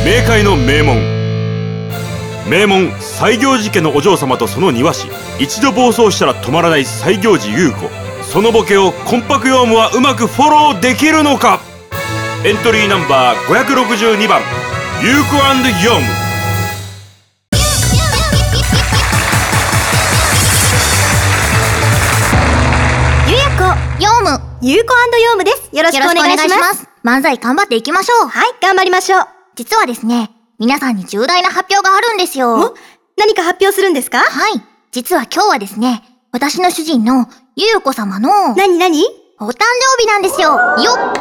冥界の名門西行寺家のお嬢様とその庭師、一度暴走したら止まらない西行寺優子。そのボケをコンパクヨウムはうまくフォローできるのか。エントリーナンバー562番優子&ヨウム。 ヨウム、 優子&ヨウムです。よろしくお願いします。 漫才頑張っていきましょう。 はい、頑張りましょう。 実はですね、皆さんに重大な発表があるんですよ。 何か発表するんですか？ はい。実は今日はですね、私の主人の優子様の何お誕生日なんですよ。よっ。 そうだ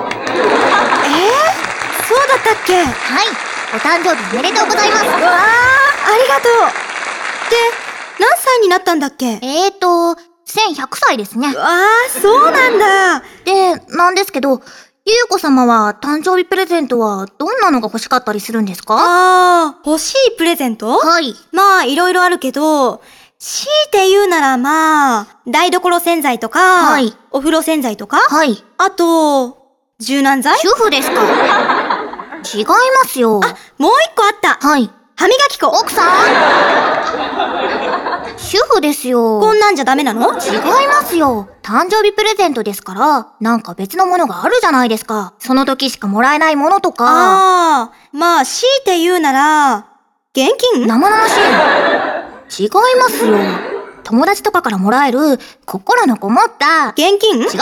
ったっけ？ はい。お誕生日おめでとうございます。 うわー、ありがとう。で、何歳になったんだっけ 1100歳ですね。 うわー、そうなんだ。 で、なんですけど、優子様は誕生日プレゼントはどんなのが欲しかったりするんですか？ 欲しいプレゼント？ はい。 まあ、いろいろあるけど、強いて言うならまあ、台所洗剤とか、 はい。 お風呂洗剤とか、 はい。 あと、柔軟剤？ 主婦ですか？違いますよ。 あ、もう一個あった。 はい。 歯磨き粉。 奥さん主婦ですよ。 こんなんじゃダメなの？ 違いますよ。誕生日プレゼントですから、なんか別のものがあるじゃないですか。その時しかもらえないものとか。 まあ、強いて言うなら、現金？ 生々しい。違いますよ。友達とかからもらえる、心のこもった。 現金？ 違いますって。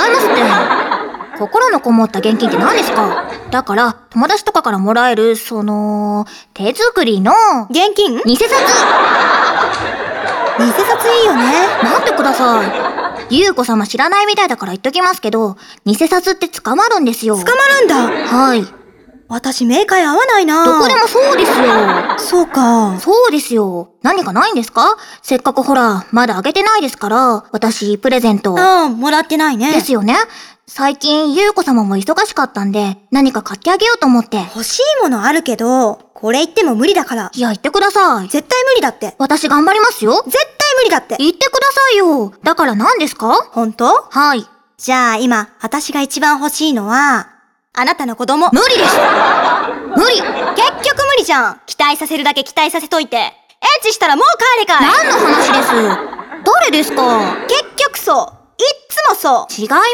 心のこもった現金って何ですか？だから、友達とかからもらえる、手作りの、 現金？ 偽札。 偽札いいよね。 待ってください。優子様知らないみたいだから言っときますけど、偽札って捕まるんですよ。 捕まるんだ。 はい。 私、冥界合わないな。 どこでもそうですよ。 そうか。 そうですよ。何かないんですか？せっかくほら、まだあげてないですから、私、プレゼント。 もらってないね。 ですよね。最近、優子様も忙しかったんで、何か買ってあげようと思って。 欲しいものあるけど、これ言っても無理だから。 いや、言ってください。 絶対無理だって。 私頑張りますよ。 絶対無理だって。 言ってくださいよ。だから何ですか？ 本当？ はい。 じゃあ今、私が一番欲しいのは、あなたの子供。 無理です。無理。 結局無理じゃん。期待させるだけ期待させといて。エッチしたらもう帰れかい。 何の話です？誰ですか？ 結局そう。いっつもそう。 違います。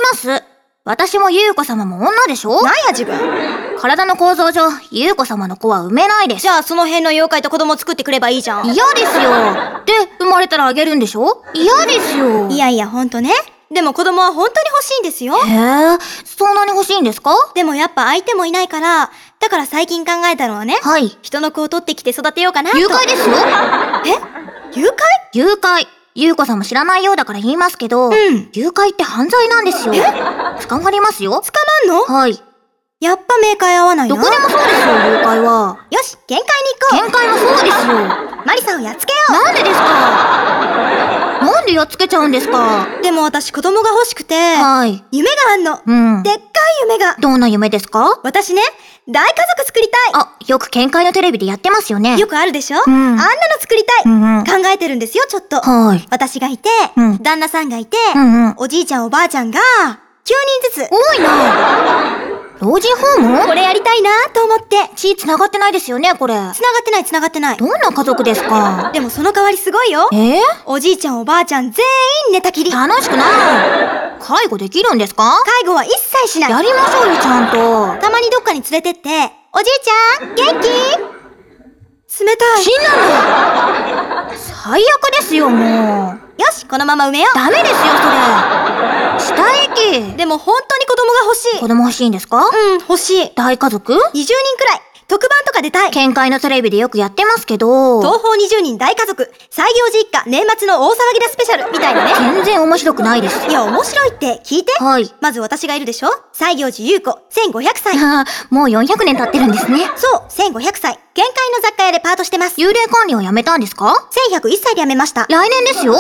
私も優子様も女でしょ？ なんや自分。 体の構造上、優子様の子は産めないです。 じゃあその辺の妖怪と子供作ってくればいいじゃん。 嫌ですよ。で、生まれたらあげるんでしょ？嫌ですよ。 いやいや、ほんとね。でも子供は本当に欲しいんですよ。 へえ、そんなに欲しいんですか？ でもやっぱ相手もいないから、だから最近考えたのはね。 はい。 人の子を取ってきて育てようかなと。 誘拐ですよ。 誘拐？ 誘拐。優子さんも知らないようだから言いますけど、誘拐って犯罪なんですよ。捕まりますよ。 捕まんの？ はい。 やっぱ冥界合わないな。 どこでもそうですよ、誘拐は。 よし、限界に行こう。 限界もそうですよ。 マリさんをやっつけよう。 なんでですか？なんでやっつけちゃうんですか？ でも私子供が欲しくて、 はい。 夢があんの。でっかい夢が。 どんな夢ですか？ 私ね、大家族作りたい。 よく見解のテレビでやってますよね。 よくあるでしょ？あんなの作りたい。考えてるんですよ、ちょっと。 はい。 私がいて、旦那さんがいて、 おじいちゃんおばあちゃんが、9人ずつ。 多いな。老人ホーム？ これやりたいなと思って。 血繋がってないですよね、これ。 繋がってない。 どんな家族ですか？ でもその代わりすごいよ。おじいちゃんおばあちゃん全員寝たきり。 楽しくない。介護できるんですか？ 介護は一切しない。 やりましょうよ、ちゃんと。 たまにどっかに連れてって、おじいちゃん、元気？冷たい。 死んだの？最悪ですよ、もう。 よし、このまま埋めよう。 ダメですよ、それ。死体遺棄。 でも本当に子供が欲しい。 子供欲しいんですか？ 欲しい。 大家族？ 20人くらい。特番とか出たい。 見解のテレビでよくやってますけど。 東方20人大家族、西行寺一家年末の大騒ぎだスペシャルみたいなね。 全然面白くないです。 いや、面白いって聞いて。 はい。 まず私がいるでしょ？西行寺優子、1500歳。 もう400年経ってるんですね。 そう、1500歳。限界の雑貨屋でパートしてます。 幽霊管理をやめたんですか ？1101歳で辞めました。 来年ですよ。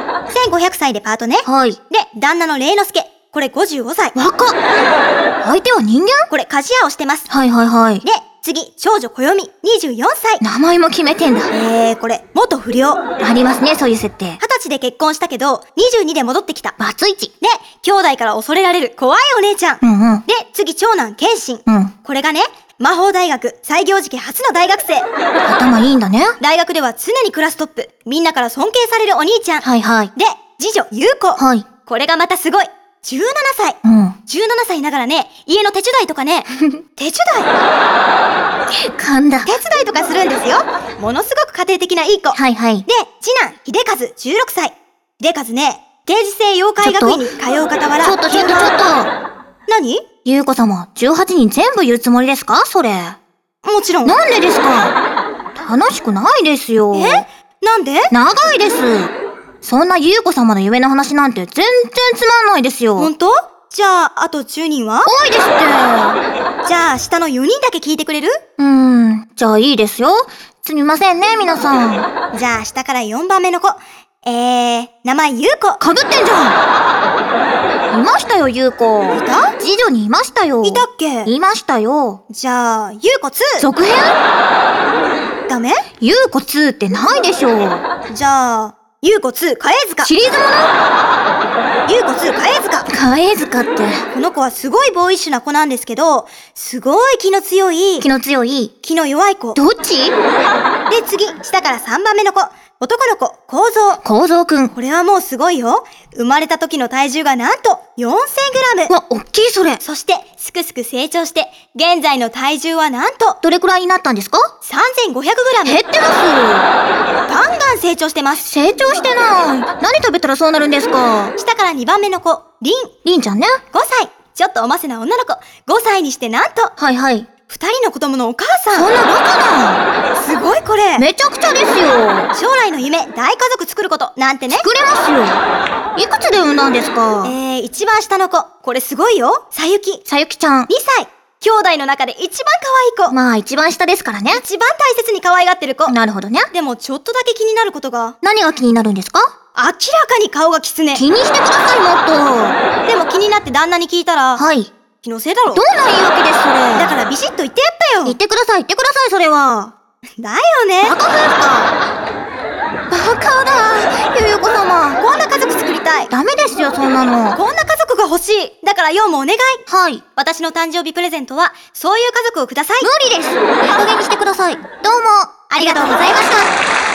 1500歳でパートね。 はい。 で、旦那の霊之助。これ55歳。 若っ。相手は人間？ これ鍛冶屋をしてます。 はい。 で、次、長女暦、24歳。 名前も決めてんだ。 これ、元不良。 ありますね、そういう設定。 20歳で結婚したけど、22で戻ってきた。 バツイチ。 で、兄弟から恐れられる怖いお姉ちゃん。で、次、長男、謙信。これがね、 魔法大学西行寺家初の大学生。 頭いいんだね。 大学では常にクラストップ。みんなから尊敬されるお兄ちゃん。 はいはい。 で、次女、優子。 はい。 これがまたすごい。17歳。 うん。 17歳ながらね、家の手伝いとかね、手伝い噛んだ。 手伝いとかするんですよ。ものすごく家庭的ないい子。 はいはい。 で、次男、秀和、16歳。秀和ね、定時制妖怪学院に通う傍ら。 ちょっと。 何？ 優子様、18人全部言うつもりですかそれ。 もちろん。 なんでですか？楽しくないですよ。 なんで？ 長いです。そんな優子様の夢の話なんて全然つまんないですよ。 ほんと？じゃあ、あと10人は？ 多いですって。 じゃあ、下の4人だけ聞いてくれる？ じゃあいいですよ。すみませんね、皆さん。じゃあ、下から4番目の子。名前優子。 かぶってんじゃん。いましたよ、優子。 いた？ 次女にいましたよ。 いたっけ？ いましたよ。 じゃあ、優子2。 続編？ ダメ？ 優子2ってないでしょう。 じゃあ、優子2、カエ塚。 シリーズもの？ 優子2、カエ塚。 カエ塚って。 この子はすごいボーイッシュな子なんですけど、すごい気の強い。 気の弱い子。 どっち？ で、次、下から3番目の子。男の子、構造。 構造くん。 これはもうすごいよ。生まれた時の体重がなんと 4000g。 わ、おっきいそれ。 そして、すくすく成長して、現在の体重はなんと、 どれくらいになったんですか？ 3500g。 減ってます。 ガンガン成長してます。 成長してない。何食べたらそうなるんですか？ 下から2番目の子、 リンちゃんね。 5歳。ちょっとおませな女の子。5歳にしてなんと、 はいはい。 2人の子供のお母さん。 そんなバカな。 すごいこれ。 めちゃくちゃですよ。 将来の夢、大家族作ることなんてね。 作れますよ。いくつで産んだんですか？ 一番下の子。これすごいよ。さゆきちゃん。2歳。兄弟の中で一番可愛い子。 まあ一番下ですからね。 一番大切に可愛がってる子。 なるほどね。 でもちょっとだけ気になることが。 何が気になるんですか？ 明らかに顔がキツネ。 気にしてください、もっと。 でも気になって旦那に聞いたら。 はい。 気のせいだろ。 どんな言い訳です、それ。 だからビシッと言ってやったよ。 言ってください、それは。 だよね。 バカですか？バカだ。ゆうこ様。 こんな家族作りたい。 ダメですよ、そんなの。 こんな家族が欲しい。だからようもお願い。 はい。 私の誕生日プレゼントは、そういう家族をください。 無理です。いい加減にしてください。どうも、 ありがとうございました。